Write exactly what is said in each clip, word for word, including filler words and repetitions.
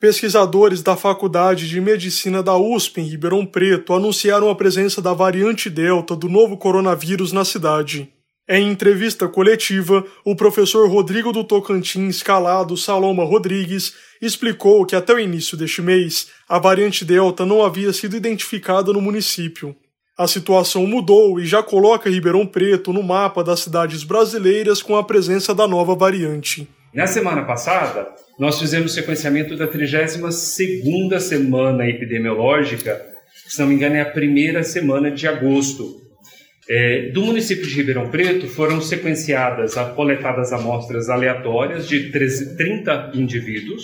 Pesquisadores da Faculdade de Medicina da U S P em Ribeirão Preto anunciaram a presença da variante Delta do novo coronavírus na cidade. Em entrevista coletiva, o professor Rodrigo do Tocantins Calado Saloma Rodrigues explicou que até o início deste mês, a variante Delta não havia sido identificada no município. A situação mudou e já coloca Ribeirão Preto no mapa das cidades brasileiras com a presença da nova variante. Na semana passada, nós fizemos o sequenciamento da trigésima segunda semana epidemiológica, se não me engano é a primeira semana de agosto. É, do município de Ribeirão Preto foram sequenciadas, coletadas amostras aleatórias de trinta indivíduos,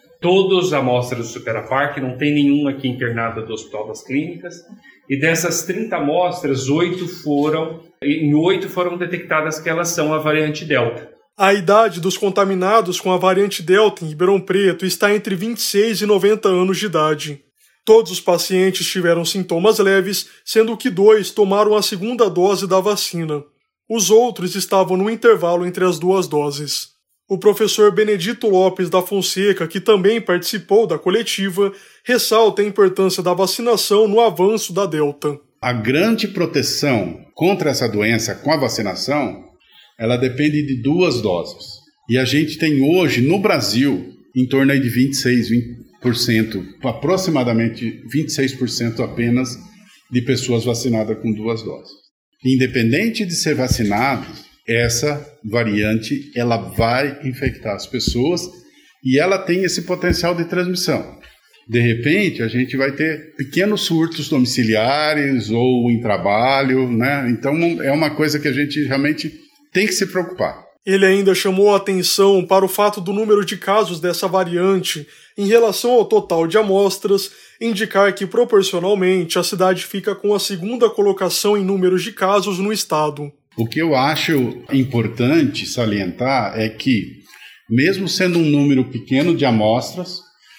todos amostras do Superaparc, não tem nenhum aqui internado do Hospital das Clínicas, e dessas trinta amostras, oito foram, em oito foram detectadas que elas são a variante Delta. A idade dos contaminados com a variante Delta em Ribeirão Preto está entre vinte e seis e noventa anos de idade. Todos os pacientes tiveram sintomas leves, sendo que dois tomaram a segunda dose da vacina. Os outros estavam no intervalo entre as duas doses. O professor Benedito Lopes da Fonseca, que também participou da coletiva, ressalta a importância da vacinação no avanço da Delta. A grande proteção contra essa doença com a vacinação, ela depende de duas doses. E a gente tem hoje, no Brasil, em torno aí de vinte e seis por cento, aproximadamente vinte e seis por cento apenas de pessoas vacinadas com duas doses. Independente de ser vacinado, essa variante ela vai infectar as pessoas e ela tem esse potencial de transmissão. De repente, a gente vai ter pequenos surtos domiciliares ou em trabalho, né? Então, é uma coisa que a gente realmente tem que se preocupar. Ele ainda chamou a atenção para o fato do número de casos dessa variante em relação ao total de amostras, indicar que proporcionalmente a cidade fica com a segunda colocação em números de casos no estado. O que eu acho importante salientar é que, mesmo sendo um número pequeno de amostras,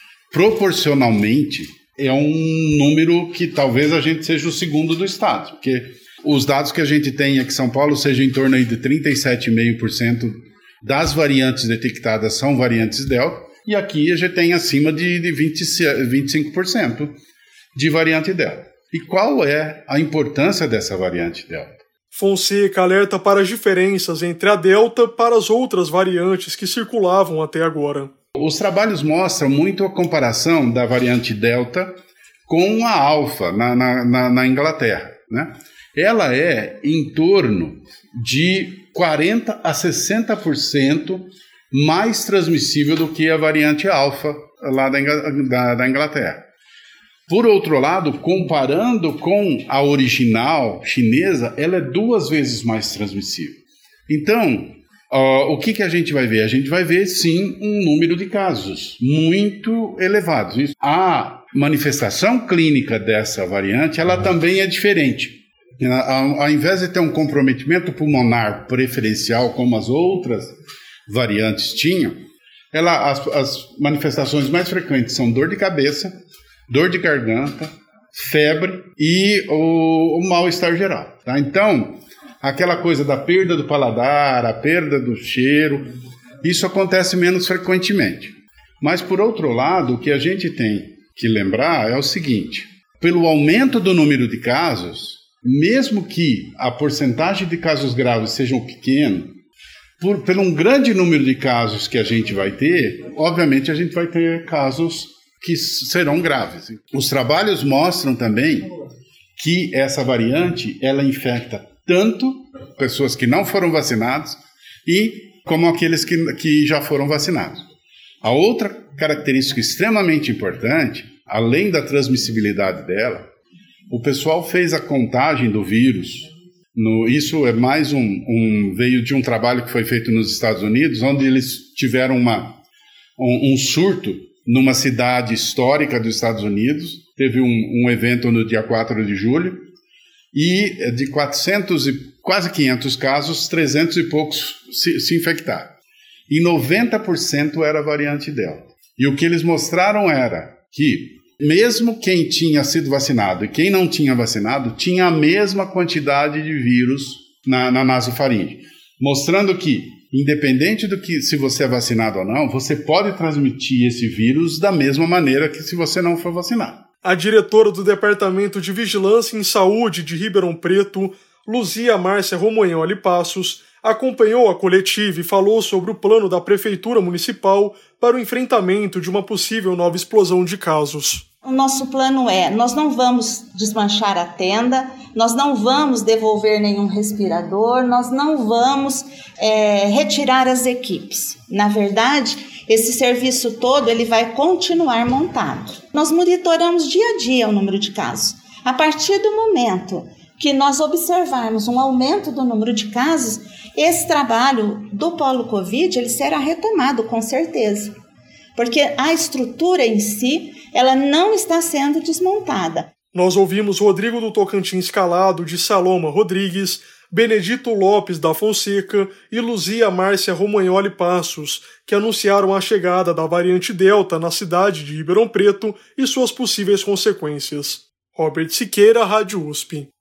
proporcionalmente é um número que talvez a gente seja o segundo do estado, porque os dados que a gente tem é que São Paulo seja em torno aí de trinta e sete vírgula cinco por cento das variantes detectadas são variantes Delta, e aqui a gente tem acima de, de vinte, vinte e cinco por cento de variante Delta. E qual é a importância dessa variante Delta? Fonseca alerta para as diferenças entre a Delta para as outras variantes que circulavam até agora. Os trabalhos mostram muito a comparação da variante Delta com a Alfa na, na, na, na Inglaterra, né? Ela é em torno de quarenta a sessenta por cento mais transmissível do que a variante Alfa lá da, da, da Inglaterra. Por outro lado, comparando com a original chinesa, ela é duas vezes mais transmissível. Então, uh, o que, que a gente vai ver? A gente vai ver, sim, um número de casos muito elevados. A manifestação clínica dessa variante, ela também é diferente. Ao invés de ter um comprometimento pulmonar preferencial como as outras variantes tinham, ela, as, as manifestações mais frequentes são dor de cabeça, dor de garganta, febre e o, o mal-estar geral. Tá? Então, aquela coisa da perda do paladar, a perda do cheiro, isso acontece menos frequentemente. Mas, por outro lado, o que a gente tem que lembrar é o seguinte: pelo aumento do número de casos, mesmo que a porcentagem de casos graves sejam pequena, por, por um grande número de casos que a gente vai ter, obviamente a gente vai ter casos que serão graves. Os trabalhos mostram também que essa variante, ela infecta tanto pessoas que não foram vacinadas e como aqueles que, que já foram vacinados. A outra característica extremamente importante, além da transmissibilidade dela, o pessoal fez a contagem do vírus. No, isso é mais um, um veio de um trabalho que foi feito nos Estados Unidos, onde eles tiveram uma, um, um surto numa cidade histórica dos Estados Unidos. Teve um, um evento no dia quatro de julho e de quatrocentos e quase quinhentos casos, trezentos e poucos se, se infectaram. E noventa por cento era a variante Delta. E o que eles mostraram era que mesmo quem tinha sido vacinado e quem não tinha vacinado tinha a mesma quantidade de vírus na, na nasofaringe, mostrando que independente do que se você é vacinado ou não, você pode transmitir esse vírus da mesma maneira que se você não for vacinado. A diretora do Departamento de Vigilância em Saúde de Ribeirão Preto, Luzia Márcia Romagnoli Passos, acompanhou a coletiva e falou sobre o plano da Prefeitura Municipal para o enfrentamento de uma possível nova explosão de casos. O nosso plano é, nós não vamos desmanchar a tenda, nós não vamos devolver nenhum respirador, nós não vamos é, retirar as equipes. Na verdade, esse serviço todo ele vai continuar montado. Nós monitoramos dia a dia o número de casos. A partir do momento que nós observarmos um aumento do número de casos, esse trabalho do Polo Covid ele será retomado com certeza. Porque a estrutura em si, ela não está sendo desmontada. Nós ouvimos Rodrigo do Tocantins Calado, de Saloma Rodrigues, Benedito Lopes da Fonseca e Luzia Márcia Romagnoli Passos, que anunciaram a chegada da variante Delta na cidade de Ribeirão Preto e suas possíveis consequências. Robert Siqueira, Rádio U S P.